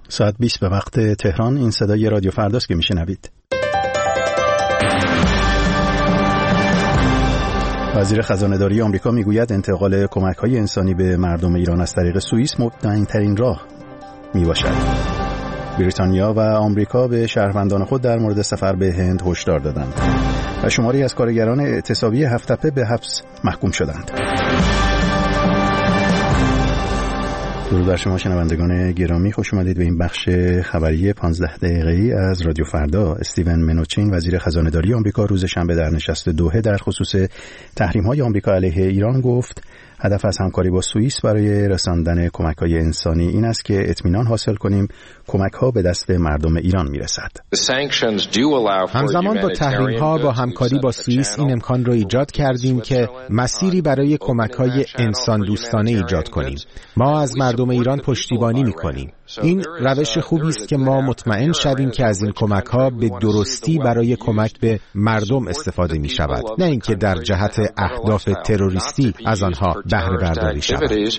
ساعت 20 به وقت تهران. این صدای رادیو فرداست که میشنوید. وزیر خزانه‌داری آمریکا میگوید انتقال کمک‌های انسانی به مردم ایران از طریق سوئیس مطمئن‌ترین راه میباشد. بریتانیا و آمریکا به شهروندان خود در مورد سفر به هند هشدار دادند و شماری از کارگران اعتصابی هفت‌تپه به حبس محکوم شدند. درود بر شما شنوندگان گرامی، خوش اومدید به این بخش خبری 15 دقیقه‌ای از رادیو فردا. استیون منوچین وزیر خزانه‌داری آمریکا روز شنبه در نشست دوحه در خصوص تحریم‌های آمریکا علیه ایران گفت هدف از همکاری با سوئیس برای رساندن کمک‌های انسانی این است که اطمینان حاصل کنیم کمک‌ها به دست مردم ایران میرسد. همزمان با تحریم‌ها با همکاری با سوئیس این امکان را ایجاد کردیم که مسیری برای کمک‌های انسان دوستانه ایجاد کنیم. ما از مردم ایران پشتیبانی می‌کنیم. این روش خوبی است که ما مطمئن شویم که از این کمک‌ها به درستی برای کمک به مردم استفاده می‌شود، نه اینکه در جهت اهداف تروریستی از آنها بهره برداری شود.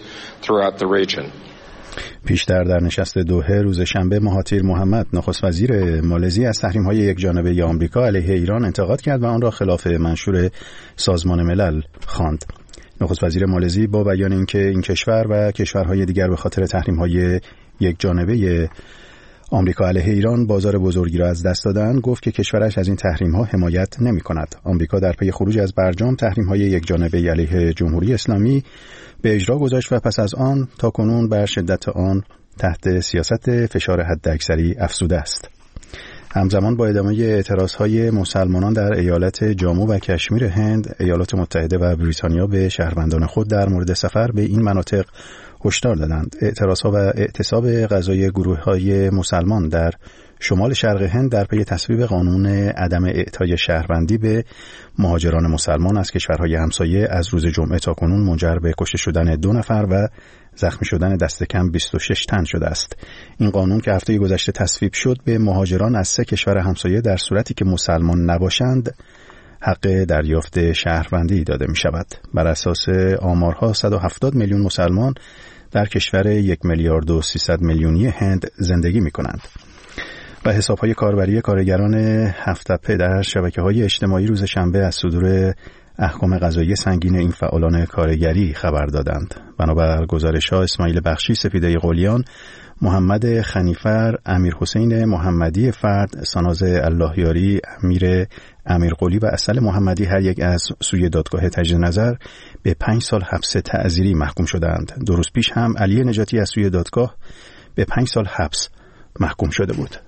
پیشتر در نشست دوحه روز شنبه مهاتیر محمد نخست وزیر مالزی از تحریم‌های یکجانبه آمریکا علیه ایران انتقاد کرد و آن را خلاف منشور سازمان ملل خواند. نخست وزیر مالزی با بیان اینکه این کشور و کشورهای دیگر به خاطر تحریم‌های یکجانبه آمریکا علیه ایران بازار بزرگی را از دست دادن، گفت که کشورش از این تحریم‌ها حمایت نمی‌کند. آمریکا در پی خروج از برجام تحریم‌های یکجانبه علیه جمهوری اسلامی به اجرا گذاشت و پس از آن تا کنون بر شدت آن تحت سیاست فشار حداکثری افزوده است. همزمان با ادامه اعتراضهای مسلمانان در ایالت جامو و کشمیر هند، ایالات متحده و بریتانیا به شهروندان خود در مورد سفر به این مناطق هشدار دادند. اعتراضها و اعتصاب غذای گروه‌های مسلمان در شمال شرق هند در پی تصویب قانون عدم اعطای شهروندی به مهاجران مسلمان از کشورهای همسایه از روز جمعه تا کنون منجر به کشته شدن 2 نفر و زخمی شدن دست کم 26 تن شده است. این قانون که هفته گذشته تصویب شد به مهاجران از 3 کشور همسایه در صورتی که مسلمان نباشند حق دریافت شهروندی داده می شود. بر اساس آمارها 170 میلیون مسلمان در کشور 1,300,000,000 هند زندگی می کنند. و حساب‌های کاربری کارگران هفت‌تپه در شبکه‌های اجتماعی روز شنبه از صدور احکام قضایی سنگین این فعالان کارگری خبر دادند. بنابر گزارش‌ها اسماعیل بخشی سپیده قلیان، محمد خنیفر، امیر حسین محمدی فرد، ساناز اللهیاری، امیر قلی و اصل محمدی هر یک از سوی دادگاه تجدید نظر به 5 سال حبس تعزیری محکوم شدند. 2 روز پیش هم علی نجاتی از سوی دادگاه به 5 سال حبس محکوم شده بود.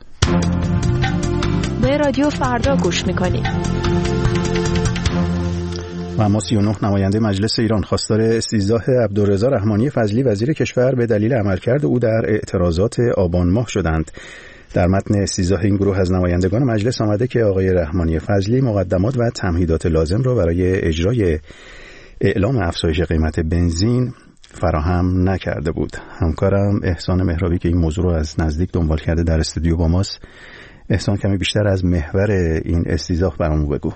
به رادیو فردا گوش میکنید. و اما 39 نماینده مجلس ایران خواستار استیضاح عبدالرضا رحمانی فضلی وزیر کشور به دلیل عملکرد او در اعتراضات آبان ماه شدند. در متن استیضاح این گروه از نمایندگان مجلس آمده که آقای رحمانی فضلی مقدمات و تمهیدات لازم را برای اجرای اعلام افزایش قیمت بنزین فراهم نکرده بود. همکارم احسان مهرابی که این موضوع رو از نزدیک دنبال کرده در استودیو با ماست. احسان، کمی بیشتر از محور این استیضاح برامون بگو.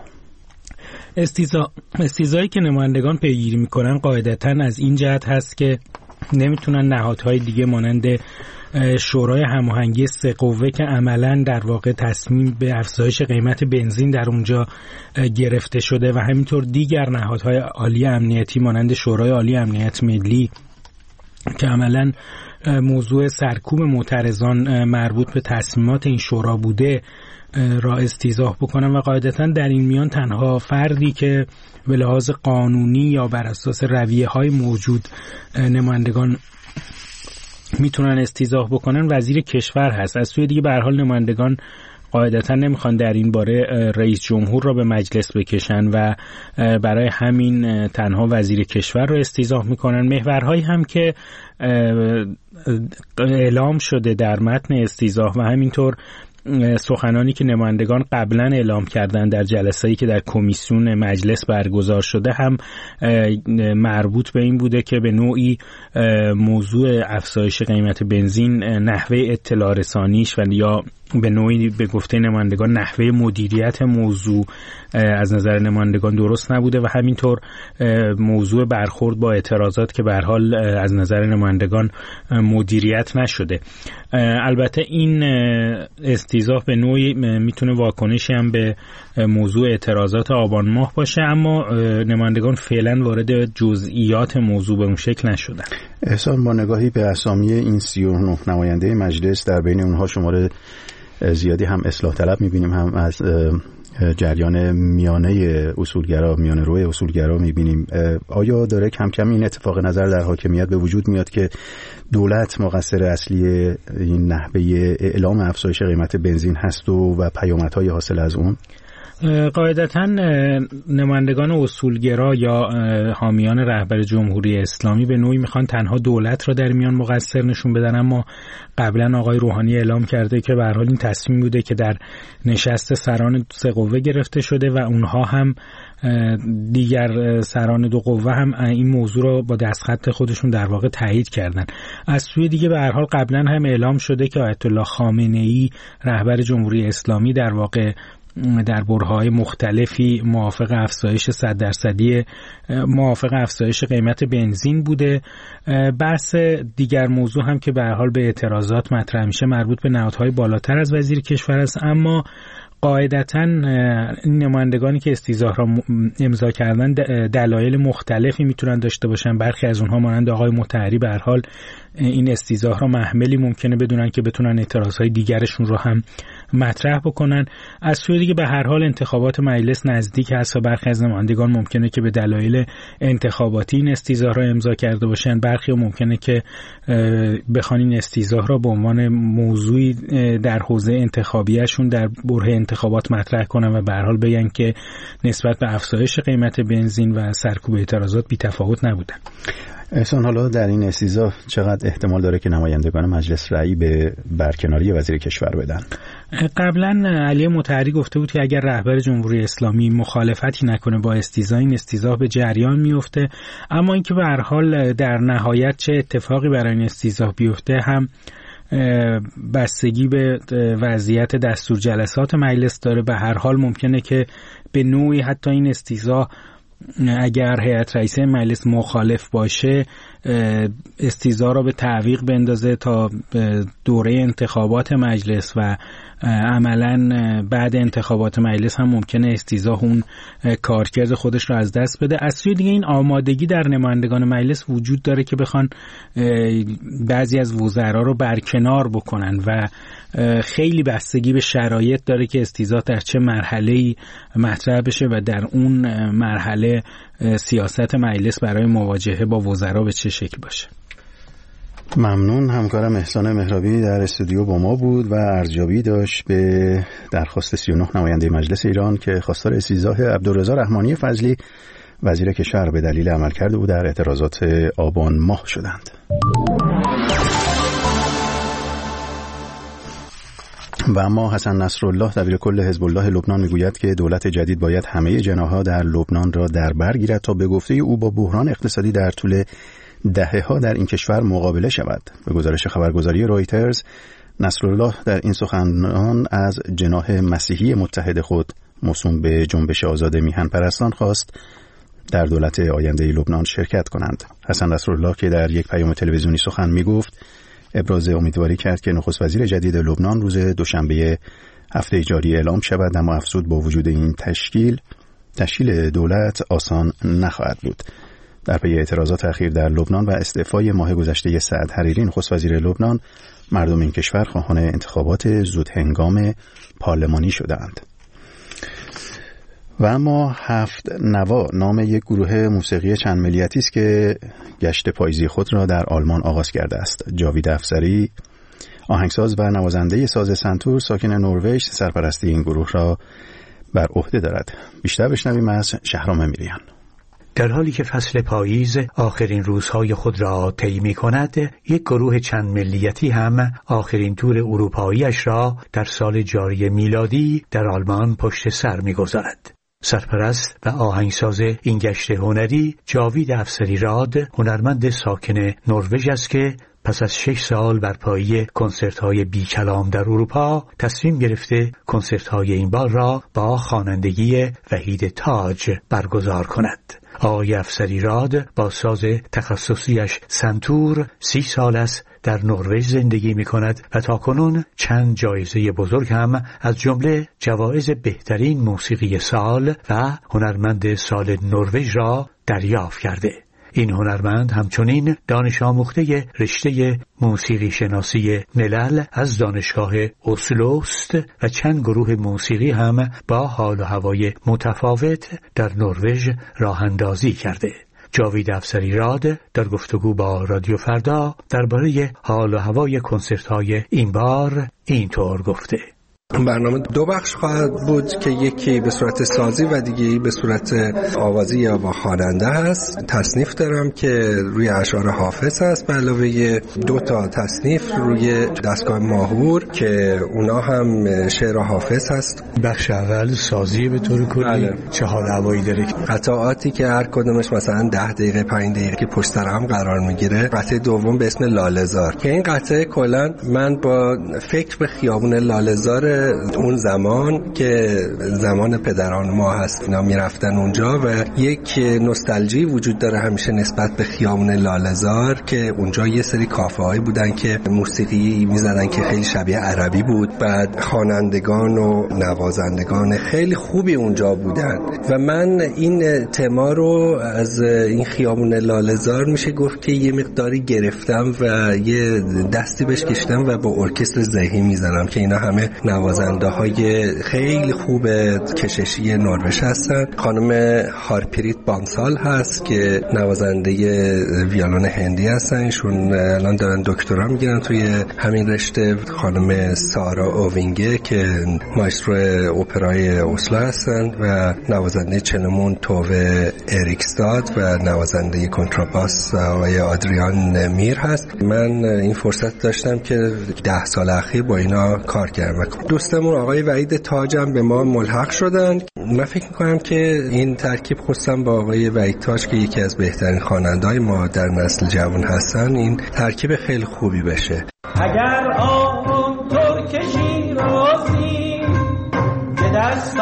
استیضاحی که نمایندگان پیگیری میکنن قاعدتاً از این جهت هست که نمیتونن نهادهای دیگه مانند شورای هماهنگی 3 قوه که عملاً در واقع تصمیم به افزایش قیمت بنزین در اونجا گرفته شده و همینطور دیگر نهادهای عالی امنیتی مانند شورای عالی امنیت ملی که عملاً موضوع سرکوب معترضان مربوط به تصمیمات این شورا بوده را استیضاح بکنن و قاعدتاً در این میان تنها فردی که به لحاظ قانونی یا بر اساس رویه‌های موجود نمایندگان میتونن استیضاح بکنن وزیر کشور هست. از سوی دیگه به هر حال نمایندگان قاعدتاً نمیخوان در این باره رئیس جمهور را به مجلس بکشن و برای همین تنها وزیر کشور را استیضاح میکنن. محورهایی هم که اعلام شده در متن استیضاح و همینطور سخنانی که نمایندگان قبلا اعلام کردن در جلسه‌ای که در کمیسیون مجلس برگزار شده هم مربوط به این بوده که به نوعی موضوع افزایش قیمت بنزین نحوه اطلاع رسانیش و یا به نوعی به گفته نمایندگان نحوه مدیریت موضوع از نظر نمایندگان درست نبوده و همینطور موضوع برخورد با اعتراضات که به هر حال از نظر نمایندگان مدیریت نشده. البته این استیضاح به نوعی میتونه واکنشی هم به موضوع اعتراضات آبان ماه باشه، اما نمایندگان فعلا وارد جزئیات موضوع به اون شکل نشدن. احسان، با نگاهی به اسامی این 39 نماینده مجلس، در بین اونها شماره زیادی هم اصلاح طلب میبینیم، هم از جریان میانه اصولگرا، میانه روی اصولگرا میبینیم. آیا داره کم کم این اتفاق نظر در حاکمیت به وجود میاد که دولت مقصر اصلی این نحوه اعلام افزایش قیمت بنزین هست و پیامدهای حاصل از اون؟ قاعدتاً نمایندگان اصولگرا یا حامیان رهبر جمهوری اسلامی به نوعی میخوان تنها دولت را در میان مقصر نشون بدن، اما قبلا آقای روحانی اعلام کرده که به هر حال این تصمیم بوده که در نشست سران سه قوه گرفته شده و اونها هم دیگر سران دو قوه هم این موضوع را با دستخط خودشون در واقع تایید کردن. از سوی دیگه به هر حال قبلا هم اعلام شده که آیت الله خامنه‌ای رهبر جمهوری اسلامی در واقع در برهه‌های مختلفی موافق افزایش 100% موافق افزایش قیمت بنزین بوده. بحث دیگر موضوع هم که به هر حال به اعتراضات مطرح میشه مربوط به نهادهای بالاتر از وزیر کشور است، اما قاعدتاً نمایندگانی که استیضاح را امضا کردن دلایل مختلفی میتونن داشته باشن. برخی از اونها مانند آقای مطهری به هر حال این استیضاح را محملی ممکنه بدونن که بتونن اعتراضهای دیگرشون رو هم مطرح بکنن. از سوی دیگه به هر حال انتخابات مجلس نزدیک هست و برخی از نمایندگان ممکنه که به دلایل انتخاباتی این استیضاح را امضا کرده باشن، برخی ممکنه که بخوان این استیضاح را به عنوان موضوعی در حوزه انتخابیشون در برهه انتخابات مطرح کنن و به هر حال بگن که نسبت به افزایش قیمت بنزین و سرکوب اعتراضات بی‌تفاوت نبودن. احسان، حالا در این استیضاح چقدر احتمال داره که نمایندگان مجلس رأی به برکناری وزیر کشور بدن؟ قبلا علی مطهری گفته بود که اگر رهبر جمهوری اسلامی مخالفتی نکنه با استیضاح، این استیضاح به جریان میفته، اما اینکه به هر حال در نهایت چه اتفاقی برای این استیضاح بیفته هم بستگی به وضعیت دستور جلسات مجلس داره. به هر حال ممکنه که به نوعی حتی این استیضاح اگر هیئت رئیسه مجلس مخالف باشه استیضاح را به تعویق بندازه تا دوره انتخابات مجلس و عملاً بعد انتخابات مجلس هم ممکنه استیضاح اون کارکرد خودش رو از دست بده. از سوی دیگه این آمادگی در نمایندگان مجلس وجود داره که بخوان بعضی از وزرا رو برکنار بکنن و خیلی بستگی به شرایط داره که استیضاح در چه مرحله‌ای مطرح بشه و در اون مرحله سیاست مجلس برای مواجهه با وزرا به چه شکل باشه. ممنون. همکارم احسان مهرابی در استودیو با ما بود و ارزیابی داشت به درخواست 39 نماینده مجلس ایران که خواستار استیضاح عبدالرضا رحمانی فضلی وزیر کشور به دلیل عملکرد او در اعتراضات آبان ماه شدند. و اما حسن نصرالله دبیرکل حزب الله لبنان میگوید که دولت جدید باید همه جناح‌ها در لبنان را در بر گیرد تا به گفته او با بحران اقتصادی در طول دهه‌ها در این کشور مقابله شود. به گزارش خبرگزاری رویترز، نصرالله در این سخنان از جناح مسیحی متحد خود موسوم به جنبش آزاد میهن پرستان خواست در دولت آینده لبنان شرکت کنند. حسن نصرالله که در یک پیام تلویزیونی سخن میگفت ابراز امیدواری کرد که نخست وزیر جدید لبنان روز دوشنبه هفته جاری اعلام شود، اما افزود با وجود این تشکیل دولت آسان نخواهد بود. در پی اعتراضات اخیر در لبنان و استعفای ماه گذشته سعد حریری نخست وزیر لبنان، مردم این کشور خواهان انتخابات زودهنگام پارلمانی شدند. و اما هفت نوا نام یک گروه موسیقی چند ملیتی است که گشت پاییزی خود را در آلمان آغاز کرده است. جاوید افسری، آهنگساز و نوازنده ساز سنتور ساکن نروژ، سرپرستی این گروه را بر عهده دارد. بیشتر بشنویم از شهرام امیریان. در حالی که فصل پاییز آخرین روزهای خود را طی می‌کند، یک گروه چند ملیتی هم آخرین تور اروپایی‌اش را در سال جاری میلادی در آلمان پشت سر می‌گذارد. سرپرست و آهنگساز این گشت هنری جاوید افسری راد، هنرمند ساکن نروژ است که پس از 6 سال برپایی کنسرت‌های بی کلام در اروپا تصمیم گرفته کنسرت‌های این بار را با خوانندگی وحید تاج برگزار کند. آقای افسریراد با ساز تخصصیش سنتور 30 سال است در نروژ زندگی می کند و تاکنون چند جایزه بزرگ هم از جمله جوایز بهترین موسیقی سال و هنرمند سال نروژ را دریافت کرده. این هنرمند همچنین دانش آموخته رشته موسیقی شناسی ملل از دانشگاه اسلوست و چند گروه موسیقی هم با حال و هوای متفاوت در نروژ راه اندازی کرده. جاوید افسریراد در گفتگو با رادیو فردا درباره حال و هوای کنسرت‌های این بار اینطور گفته: برنامه 2 بخش خواهد بود که یکی به صورت سازی و دیگری به صورت آوازی یا با خواننده هست. تصنیف دارم که روی اشعار حافظ هست به علاوه 2 تا تصنیف روی دستگاه ماهور که اونا هم شعر حافظ هست. بخش اول سازی به طور کلی چه حال هوایی داره؟ قطعاتی که هر کدومش مثلا 10 دقیقه 5 دقیقه که پشت سر هم قرار میگیره. قطعه دوم به اسم لاله‌زار که این قطعه کلا من با فکر به خیابون لاله‌زار اون زمان که زمان پدران ما هست اینا میرفتن اونجا و یک نوستالژی وجود داره همیشه نسبت به خیابون لاله‌زار که اونجا یه سری کافه هایی بودن که موسیقی میزدن که خیلی شبیه عربی بود. بعد خوانندگان و نوازندگان خیلی خوبی اونجا بودن و من این تما رو از این خیابون لاله‌زار میشه گفت که یه مقداری گرفتم و یه دستی بهش کشیدم و با ارکستر ذهنی میزنم که اینا همه نوازنده های خیلی خوب کششی نروژ هستن. خانم هارپریت بانسال هست که نوازنده ویولون هندی هستن، ایشون الان دارن دکترا میگیرن توی همین رشته. خانم سارا اوینگه که ماسترو اپرای اسلو هستن و نوازنده چلمون تووه اریکستاد و نوازنده کنتراباس آقای آدریان میر هست. من این فرصت داشتم که 10 سال اخیر با اینا کار کردم. دوستمون آقای وحید تاج هم به ما ملحق شدن. من فکر میکنم که این ترکیب خصوصا با آقای وحید تاج که یکی از بهترین خواننده‌های ما در نسل جوان هستن این ترکیب خیلی خوبی بشه. اگر آن ترک شیرازی که دست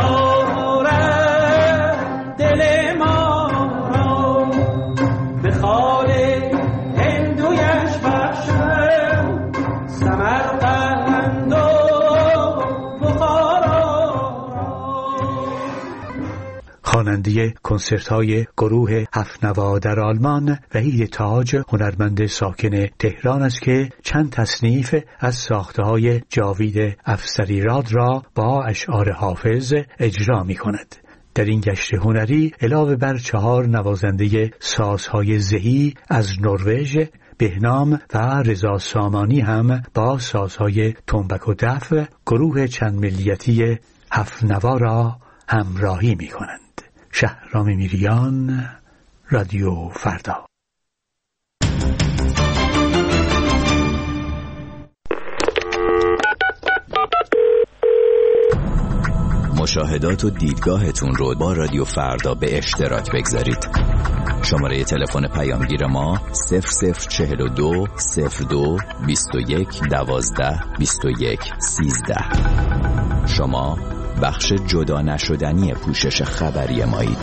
آورد دل ما را به خال هندویش بخشم سمرقند و خواننده کنسرت‌های گروه 7 نوا در آلمان وحید تاج هنرمند ساکن تهران است که چند تصنیف از ساخته‌های جاوید افسریراد را با اشعار حافظ اجرا می‌کند. در این گشت هنری علاوه بر 4 نوازنده سازهای زهی از نروژ، بهنام و رضا سامانی هم با سازهای تنبک و دف گروه چند ملیتی 7 نوا را همراهی می‌کنند. شهرام میریان، رادیو فردا. مشاهدات و دیدگاهتون رو با رادیو فردا به اشتراک بگذارید. شماره تلفن پیامگیر ما 0042 02 21 12 21 13. شما بخش جدا نشدنی پوشش خبری مایید.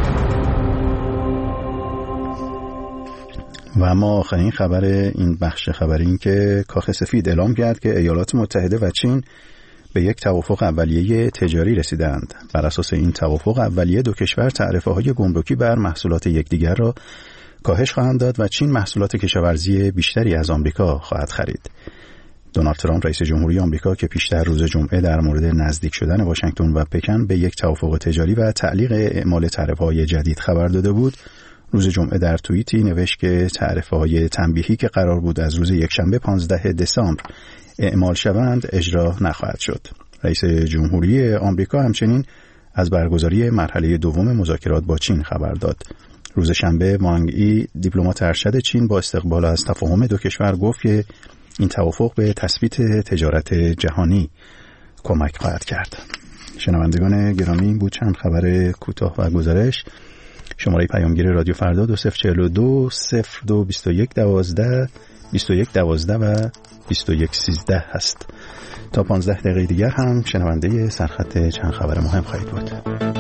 و اما آخرین خبر این بخش خبری این که کاخ سفید اعلام کرد که ایالات متحده و چین به یک توافق اولیه تجاری رسیدند. بر اساس این توافق اولیه 2 کشور تعرفه‌های گمرکی بر محصولات یکدیگر را کاهش خواهند داد و چین محصولات کشاورزی بیشتری از آمریکا خواهد خرید. دونالد ترامپ رئیس جمهوری آمریکا که پیشتر روز جمعه در مورد نزدیک شدن واشنگتن و پکن به یک توافق تجاری و تعلیق اعمال تعرفه‌های جدید خبر داده بود، روز جمعه در توییتی نوشت که تعرفه‌های تنبیهی که قرار بود از روز یکشنبه 15 دسامبر اعمال شوند اجرا نخواهد شد. رئیس جمهوری آمریکا همچنین از برگزاری مرحله دوم مذاکرات با چین خبر داد. روز شنبه وانگ ای دیپلمات ارشد چین با استقبال از تفاهم 2 کشور گفت که این توافق به تثبیت تجارت جهانی کمک خواهد کرد. شنوندگان گرامی، این بود چند خبر کوتاه و گزارش. شماره پیامگیر رادیو فردا 2042 02 21 12 21 12 و 21 13 هست. تا 15 دقیقه دیگر هم شنونده سرخط چند خبر مهم خواهید بود.